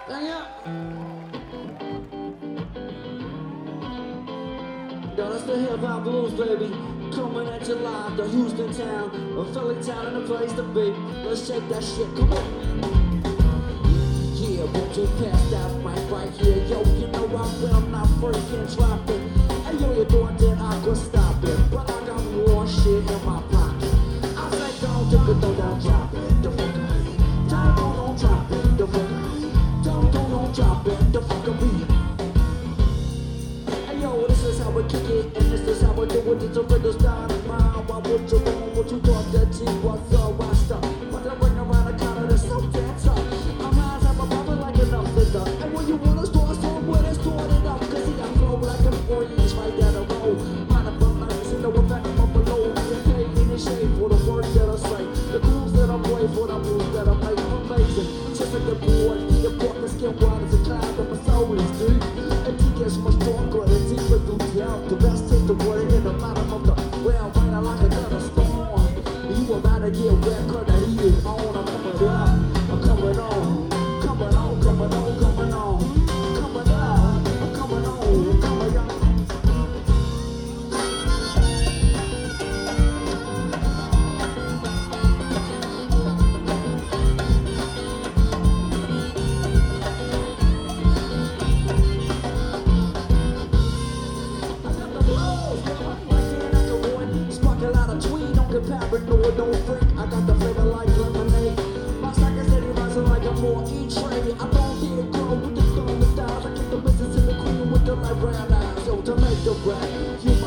Yeah. Yo, that's the hip hop blues, baby. Coming at you live to Houston town, a Philly town and a place to be. Let's shake that shit, come on. Yeah, won't you pass that mic right here? Yo, you know I'm not freaking dropping. Hey, yo, you thought that I could stop it, but I got more shit in my pocket. I say don't take it, don't drop it, the fuck don't drop it, the fuck don't drop it, the fuck beat. Hey yo, this is how we kick it, and this is how we do it. It's a rhythm style of mine. Why would you want what you thought that G was so washed up? But I ring around the corner, that's so damn tough. I'm high as I'm a bubble like an upsetter. And when you wanna start somewhere, then start it up. Cause he got flow like a 40 inch right down the road. Mind up on nights, you know what back up below. Get paid in the shade for the words that I say. The grooves that I play for the moves that I make amazing. Just like the board, the pork and skin wide as a cloud of my soul is deep. And he gets much stronger and deeper through the out. The best take the water in the bottom of the well, right out like another storm. You about to get wet, cause the heat is on. I'm coming up, I'm coming on. Coming on, coming on, coming on. Coming up, I'm coming on, I'm coming on. Paranoid, don't freak. I got the flavor like lemonade. My stock is steady rising like a more E-trade. I don't need a girl with the thumb with styles. I keep the business in the queen with the light brown eyes. Yo, to make the rap, you